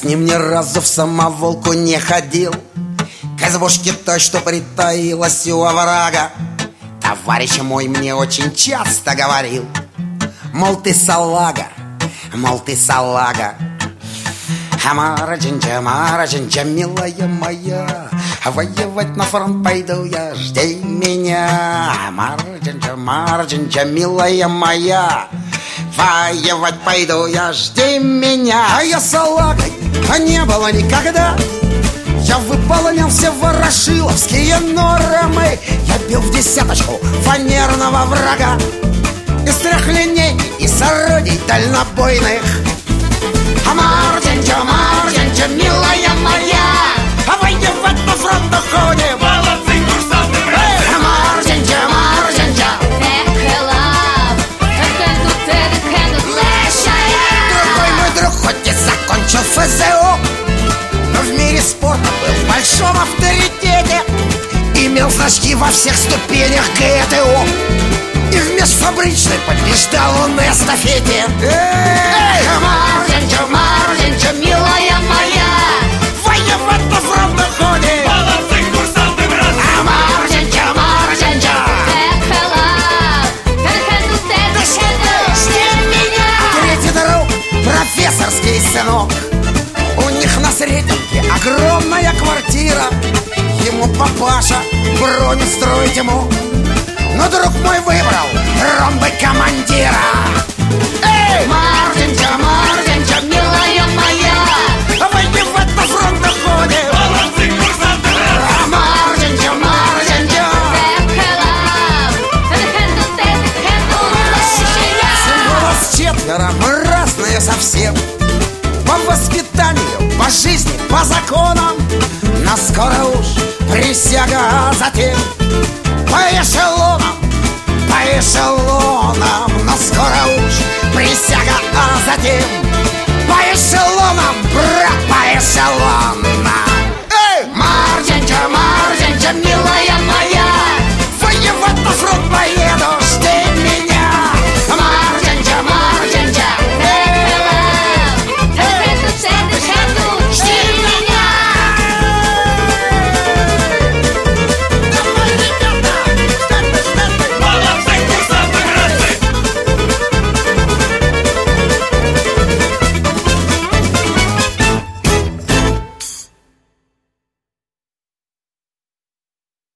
с ним ни разу в самоволку не ходил, к избушке той, что притаилась у оврага. Товарищ мой мне очень часто говорил: мол, ты салага, мол, ты салага. Амара-джинджа, милая моя, воевать на фронт пойду я, жди меня. Амара-джинджа, милая моя, воевать пойду я, жди меня. А я салагой, а не было никогда. Я выполнял все ворошиловские нормы. Я бил в десяточку фанерного врага из трехлинейки и с орудий дальнобойных. Амар-джинджа, милая моя, а воевать на фронт уходим. Молодцы, курсанты, братцы! Амар-джинджа, другой мой друг хоть и закончил ФЗО, но в мире спорта был в большом авторитете. Имел значки во всех ступенях ГТО и в межфабричной побеждал он на эстафете. Эй, Марджинджа, милая моя, воевать на фронт уходим. Молодцы, курсанты, братцы! Марджинджа, третий друг, профессорский сынок. У них на Сретенке огромная квартира. Ему папаша броню строить ему, но друг мой выбрал ромбы командира. Эй, Марджинджа, милая моя, воевать на фронт уходим. Молодцы, курсанты, братцы! Марджинджа, сын нас четверо, мы разные совсем. По воспитанию, по жизни, по законам. Но скоро уж присяга, а затем по эшелонам, но скоро уж присяга, а затем по эшелонам, брат, по эшелонам. Эй, Марджинджа, милая